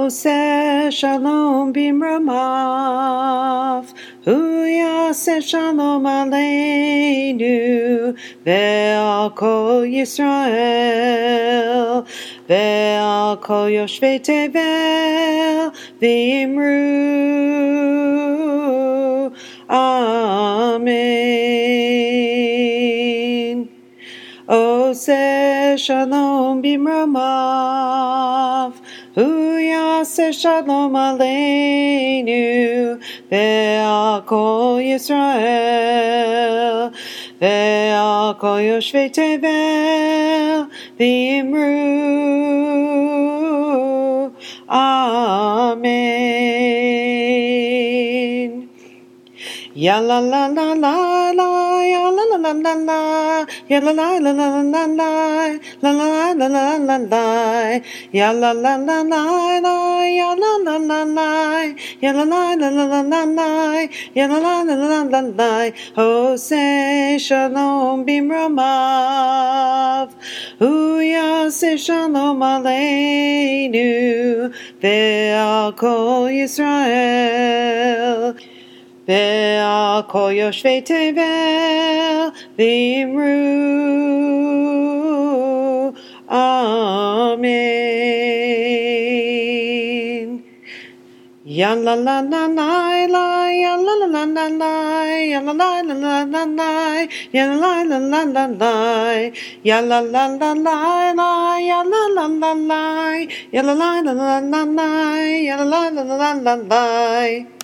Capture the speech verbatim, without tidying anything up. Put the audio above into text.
Oseh shalom bimramav, hu yaseh shalom aleinu, ve'al kol Yisrael, ve'al kol yoshvei tevel, v'imru, amen. Oseh shalom bimramav, hu yaseh shalom aleinu, ve'al kol Yisrael, ve'al kol yoshvei tevel, v'imru, amen. Ya la la la la la, ya la la la la la, ya la la la la la la, la la la la la la, ya la la la la la, ya la la la la, ya la la la la la la, ya la la la la la la. Oseh shalom bimramav, hu yaseh shalom aleinu, ve'al kol Yisrael, ve'al kol yoshvei tevel, v'imru, amen. Ya la la la la la, ya la la la la la, ya la la la la la la, ya la la la la la, ya la la la la la, ya la la la la, ya la la la la la, ya la la la la la.